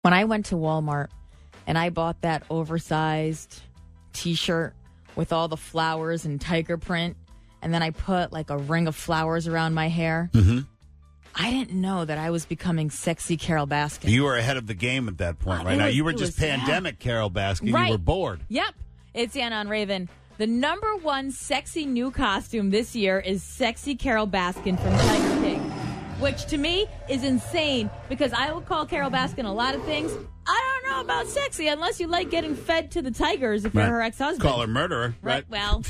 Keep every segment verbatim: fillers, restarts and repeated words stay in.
When I went to Walmart and I bought that oversized T-shirt with all the flowers and tiger print, and then I put like a ring of flowers around my hair, Mm-hmm. I didn't know that I was becoming sexy Carol Baskin. You were ahead of the game at that point, Uh, right? it Now was- you were it just was- pandemic Carol Baskin. Right. You were bored. Yep. It's Anna on Raven. The number one sexy new costume this year is sexy Carol Baskin from Tiger King, which to me is insane because I will call Carol Baskin a lot of things. I don't know about sexy unless you like getting fed to the tigers if Right. you're her ex-husband. Call her murderer, right? Right. Well,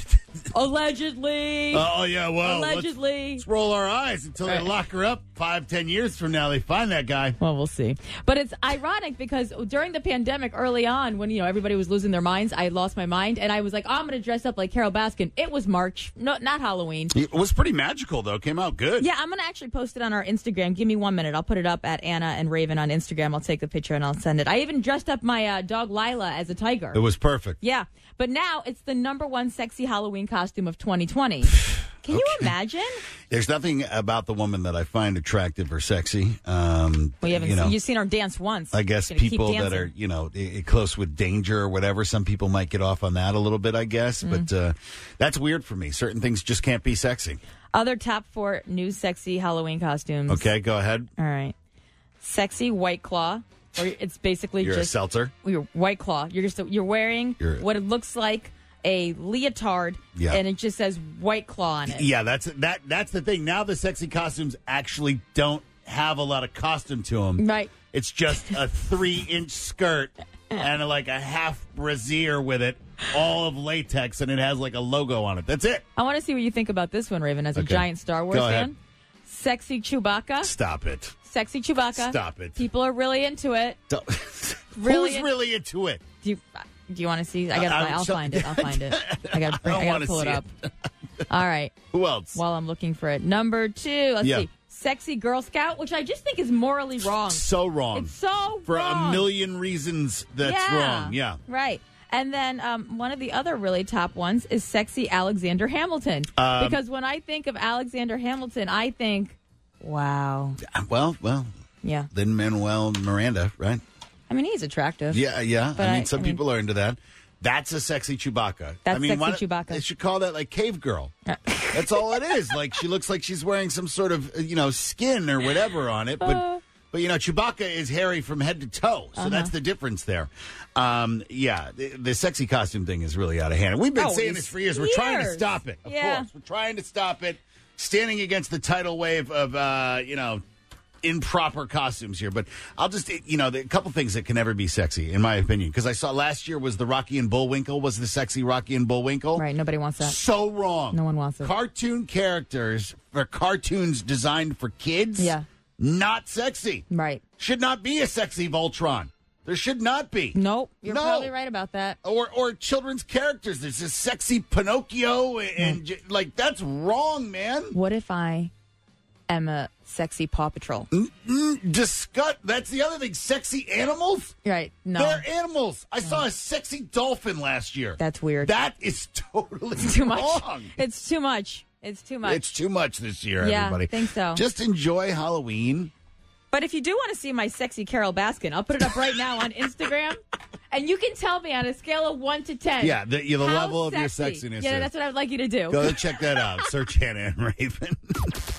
allegedly. Oh, yeah, well, let's, allegedly. let's roll our eyes until they Right. lock her up five, ten years from now. They find that guy. Well, we'll see. But it's ironic because during the pandemic early on when, you know, everybody was losing their minds, I lost my mind and I was like, oh, I'm going to dress up like Carol Baskin. It was March, no, not Halloween. It was pretty magical, though. Came out good. Yeah, I'm going to actually post it on our Instagram. Give me one minute. I'll put it up at Anna and Raven on Instagram. I'll take the picture and I'll send it. I even dressed up my uh, dog Lila as a tiger. It was perfect. Yeah, but now it's the number one sexy Halloween costume of twenty twenty. Can you imagine? There's nothing about the woman that I find attractive or sexy. Um, Well, you haven't you know, seen, you've seen her dance once. I guess Gonna keep people that dancing. are, you know, i- i- close with danger or whatever, some people might get off on that a little bit, I guess. Mm. But uh, that's weird for me. Certain things just can't be sexy. Other top four new sexy Halloween costumes. Okay, go ahead. All right. Sexy White Claw. Or it's basically You're just a seltzer. You're White Claw. You're just you're wearing You're- what it looks like a leotard, Yeah. and it just says White Claw on it. Yeah, that's that. That's the thing. Now the sexy costumes actually don't have a lot of costume to them. Right. It's just a three-inch skirt and like a half brassiere with it, all of latex, and it has like a logo on it. That's it. I want to see what you think about this one, Raven, as a Okay. giant Star Wars Go ahead. fan. Sexy Chewbacca. Stop it. Sexy Chewbacca. Stop it. People are really into it. Don't- Really? Who's really into it? Do you, do you want to see? I got. I- I'm I'll so- find it. I'll find it. I got. I I, don't got wanna to pull it see up. All right. Who else? While I'm looking for it, number two. Let's Yeah. see. Sexy Girl Scout, which I just think is morally wrong. So wrong. It's so For wrong. a million reasons that's yeah. wrong. Yeah. Right. And then um, one of the other really top ones is sexy Alexander Hamilton. Um, because when I think of Alexander Hamilton, I think, wow. Well, well, Yeah. then Manuel Miranda, right? I mean, he's attractive. Yeah, yeah. But I mean, I- some I mean- people are into that. That's a sexy Chewbacca. That's I mean, sexy why don't- Chewbacca. They should call that like Cave Girl. That's all it is. Like she looks like she's wearing some sort of you know skin or whatever on it, but. Uh. But, you know, Chewbacca is hairy from head to toe, so Uh-huh. that's the difference there. Um, yeah, the, the sexy costume thing is really out of hand. And we've been Oh, saying it's this for years. We're trying to years. stop it, of Yeah. course. We're trying to stop it. Standing against the tidal wave of, uh, you know, improper costumes here. But I'll just, you know, a couple things that can never be sexy, in my opinion. Because I saw last year was the Rocky and Bullwinkle, was the sexy Rocky and Bullwinkle. Right. Nobody wants that. So wrong. No one wants it. Cartoon characters for cartoons designed for kids. Yeah. Not sexy. Right. Should not be a sexy Voltron. There should not be. Nope. You're No. probably right about that. Or or children's characters. There's this sexy Pinocchio and j like that's wrong, man. What if I am a sexy Paw Patrol? Mm, disgust. That's the other thing. Sexy animals. Right. No. They're animals. I saw a sexy dolphin last year. That's weird. That is totally too much. wrong. It's too much. It's too much. It's too much this year, Yeah, everybody. think so. Just enjoy Halloween. But if you do want to see my sexy Carol Baskin, I'll put it up right now on Instagram. And you can tell me on a scale of one to ten. Yeah, the, the how level of your sexy. sexiness. Yeah, is. that's what I'd like you to do. Go check that out. Search Hannah and Raven.